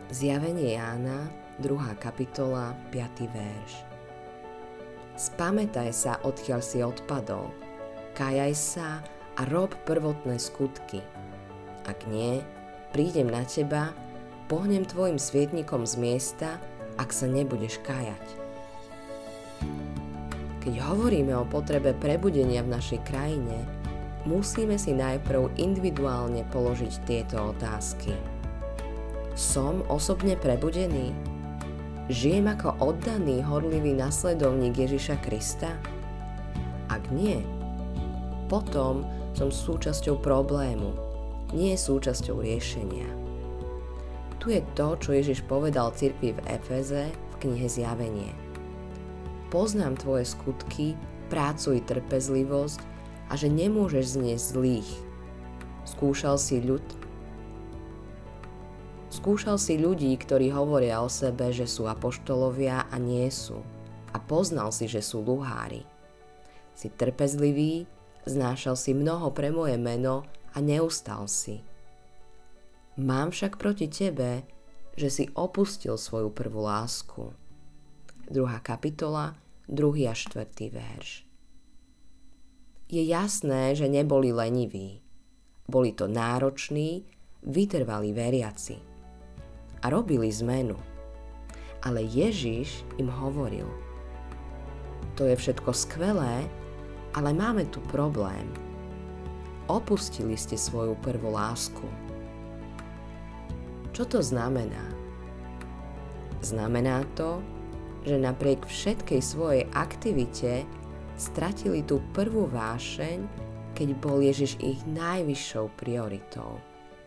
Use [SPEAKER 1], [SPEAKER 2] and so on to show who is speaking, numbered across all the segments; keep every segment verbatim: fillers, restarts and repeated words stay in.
[SPEAKER 1] Zjavenie Jána, druhá kapitola, piaty verš. Spamätaj sa, odkiaľ si odpadol, kájaj sa a rob prvotné skutky. Ak nie, prídem na teba, pohnem tvojim svietnikom z miesta, ak sa nebudeš kájať. Keď hovoríme o potrebe prebudenia v našej krajine, musíme si najprv individuálne položiť tieto otázky. Som osobne prebudený? Žijem ako oddaný, horlivý nasledovník Ježiša Krista? Ak nie, potom som súčasťou problému, nie súčasťou riešenia. Tu je to, čo Ježiš povedal cirkvi v Efeze v knihe Zjavenie. Poznám tvoje skutky, prácu i trpezlivosť a že nemôžeš zniesť zlých. Skúšal si ľud, Skúšal si ľudí, ktorí hovoria o sebe, že sú apoštolovia a nie sú. A poznal si, že sú luhári. Si trpezlivý, znášal si mnoho pre moje meno a neustal si. Mám však proti tebe, že si opustil svoju prvú lásku. Druhá kapitola, druhý a štvrtý verš. Je jasné, že neboli leniví. Boli to nároční, vytrvalí veriaci. A robili zmenu. Ale Ježiš im hovoril: to je všetko skvelé, ale máme tu problém. Opustili ste svoju prvú lásku. Čo to znamená? Znamená to, že napriek všetkej svojej aktivite stratili tú prvú vášeň, keď bol Ježiš ich najvyššou prioritou.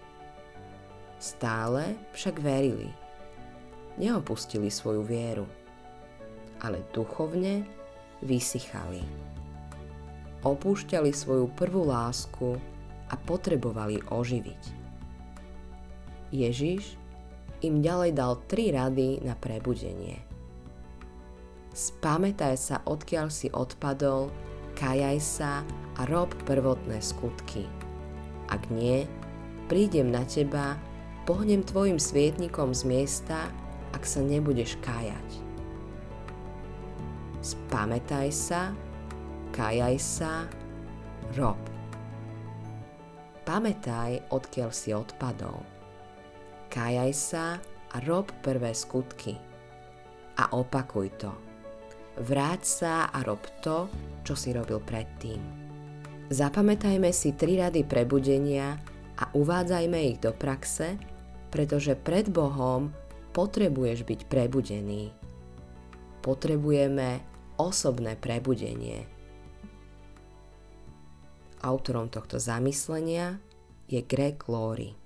[SPEAKER 1] Stále však verili. Neopustili svoju vieru, ale duchovne vysychali. Opúšťali svoju prvú lásku a potrebovali oživiť. Ježiš im ďalej dal tri rady na prebudenie. Spamätaj sa, odkiaľ si odpadol, kájaj sa a rob prvotné skutky. Ak nie, prídem na teba, pohnem tvojim svietnikom z miesta, ak sa nebudeš kájať. Spamätaj sa, kájaj sa, rob. Pamätaj, odkiaľ si odpadol. Kájaj sa a rob prvé skutky. A opakuj to. Vráť sa a rob to, čo si robil predtým. Zapamätajme si tri rady prebudenia a uvádzajme ich do praxe, pretože pred Bohom potrebuješ byť prebudený. Potrebujeme osobné prebudenie. Autorom tohto zamyslenia je Greg Laurie.